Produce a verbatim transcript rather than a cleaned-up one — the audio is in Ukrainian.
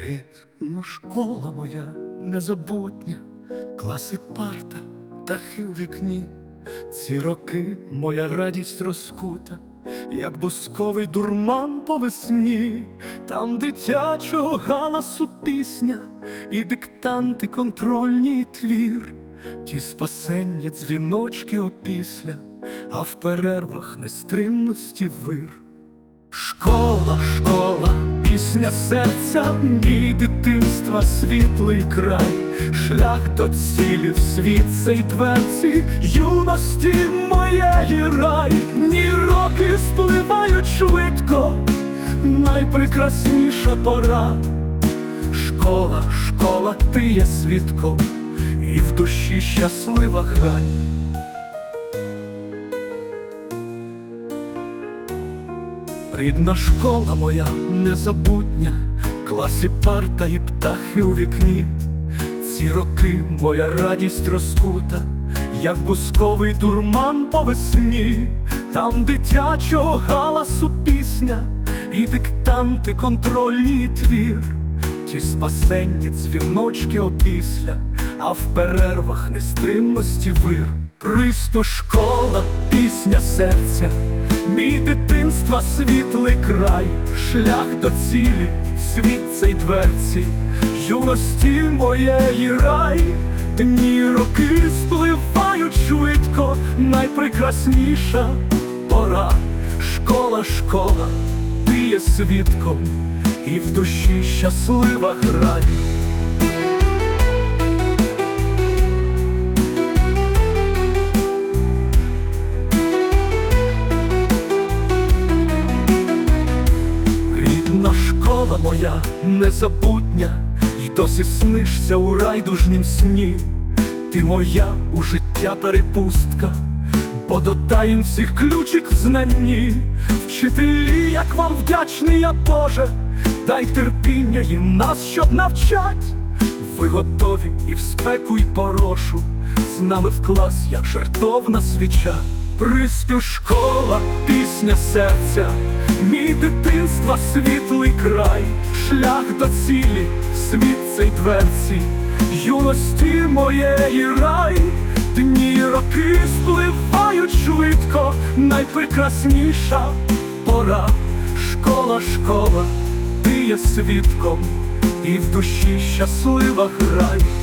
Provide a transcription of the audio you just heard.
Рідна школа моя незабутня, класи парта, птахи в вікні. Ці роки моя радість розкута, як бусковий дурман по весні. Там дитячого галасу пісня, і диктанти контрольні, і твір. Ті спасення дзвіночки опісля, а в перервах нестримності вир. Школа, школа, пісня серця, мій дитинства світлий край. Шлях до цілі в світ цей дверці, юності моєї рай. Дні роки спливають швидко, найпрекрасніша пора. Школа, школа, ти є свідком, і в душі щаслива грай. Рідна школа моя незабутня, класи парта і птахи у вікні. Ці роки моя радість розкута, як бусковий дурман по весні. Там дитячого галасу пісня, і диктанти контрольні, і твір. Ті спасенні дзвіночки опісля, а в перервах нестримності вир. Присто школа, пісня серця, мій дитинства світлий край. Шлях до цілі, світ цей дверці, юності моєї рай. Дні роки спливають швидко, найпрекрасніша пора. Школа, школа, ти є свідком, і в душі щаслива грай. Рідна школа моя незабутня, й досі снишся у райдужнім сні. Ти моя у життя перепустка, бо до таїн всіх ключик в знанні. Вчителі, як вам вдячний я, Боже, дай терпіння їм нас, щоб навчать. Ви готові і в спеку, й порошу, з нами в клас, як жертовна свіча. Приспів школа, пісня серця, мій дитинства світлий край. Шлях до цілі, світ цей дверці, юності моєї рай. Дні роки спливають швидко, найпрекрасніша пора. Школа, школа, ти є свідком, і в душі щаслива грай.